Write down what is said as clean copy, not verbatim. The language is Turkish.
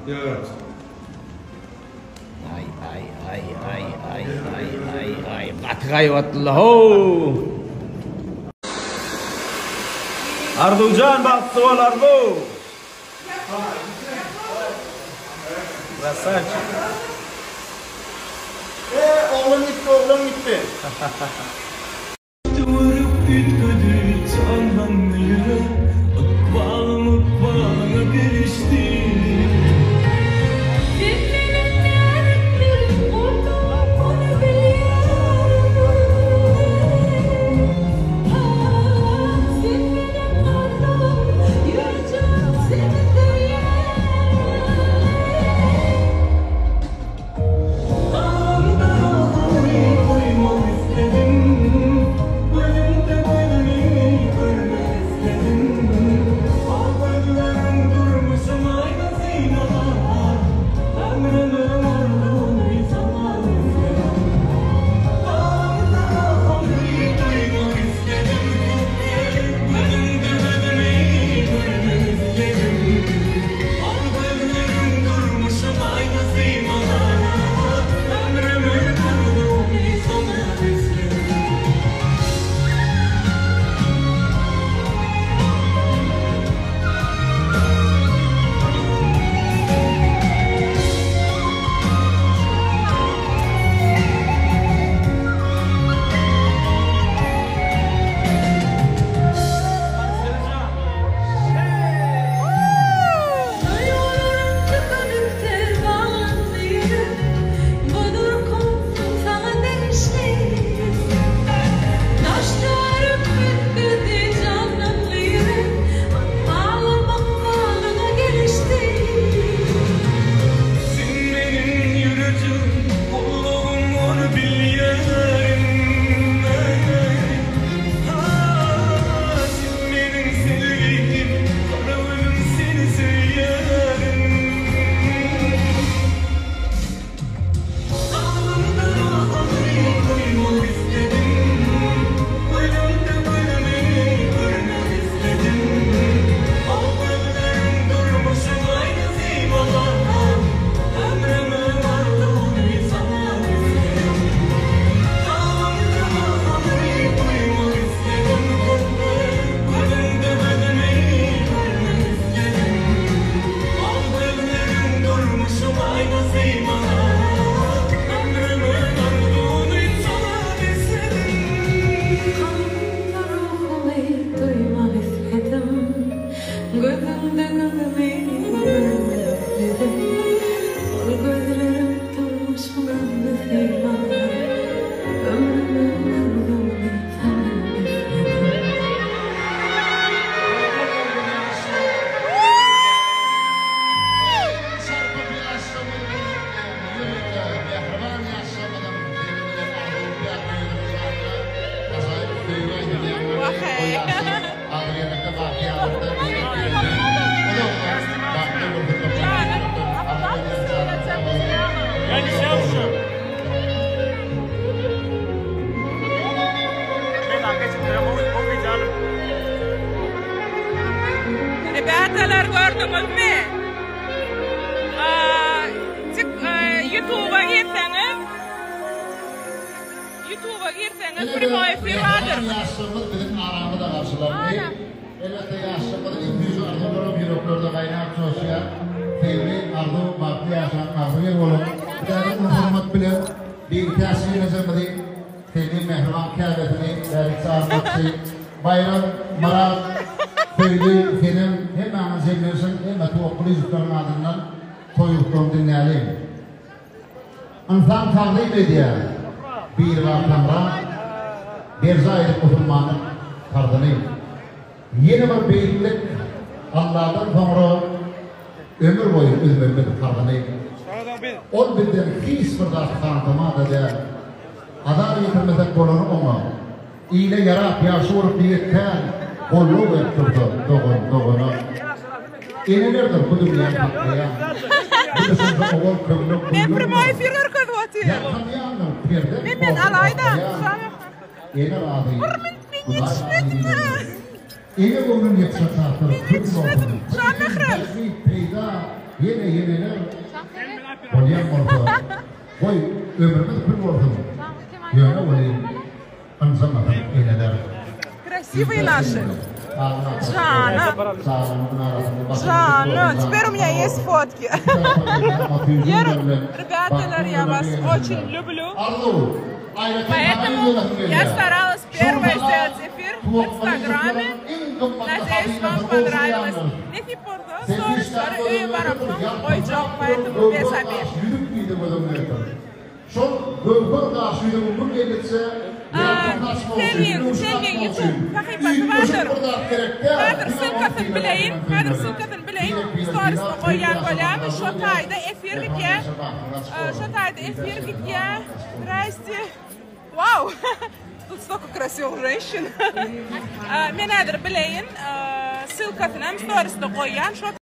Evet. Ay. Katgayvatullah. Arducan baktı ol Ardu. Rasaç. Oğlum gitti. Beatalar gördünüz mü? YouTube'a girseniz Primoy Firmadır. Yaşlımız bizim aramı da karşılanıyor. Elbette yaşlımızın İngilizce arzularım yürüklerde kaynak sosyal filmi arzu vakti yaşam arzu bir olun. Bir tane hürmet bile bir tesir nezemedi. Filmi mehruman kâbetini derlikse anlatsı. Bayram, Marat, Köylü, film hemen zevliyorsun. Hemen okulu yüzüklerin adından koyukluğum dinleyelim. İnsan tanrı diye bir vatandaş bir zahir Müslümanın kardını. Yeni bir beylik Allah'tan sonra ömür boyu üzmemdir kardını. Ol birden his bir ders tanıtıma da der. Adam yetirmesek bolunu ona. İyle yarap yaşı olup diyetten bolluğu ettirdi doğunu. İnelerdir bu dünyanın hakkıya. Ben Primoy Firmadır kızvatıyım. Ben alayda. Hürmet ben yetişmedim. Eğer onun yetişmedim. Ben yetişmedim. Şahmekrem. şey peyda yine Olyan orada. Koy ömrümüz bir orada. Yani öyle anlamadım ineler. Красивые наши. Жанна. Жанна, теперь у меня есть фотки. Ребята, я вас очень люблю. Поэтому я старалась первой сделать эфир в Инстаграме. Надеюсь, вам понравилось. Не importa, soruları üye baraptan koyacağım. Поэтому без обид. Senin YouTube sahifası vardır. Kadir sılkatın bileyin. Stories'ı koyan koyan. Şu tayda efir gitye. Здрасте. Вау! Тут столько красивых женщин. Мен әдір білейін. Ссылкасын әм сторис'ы қойян.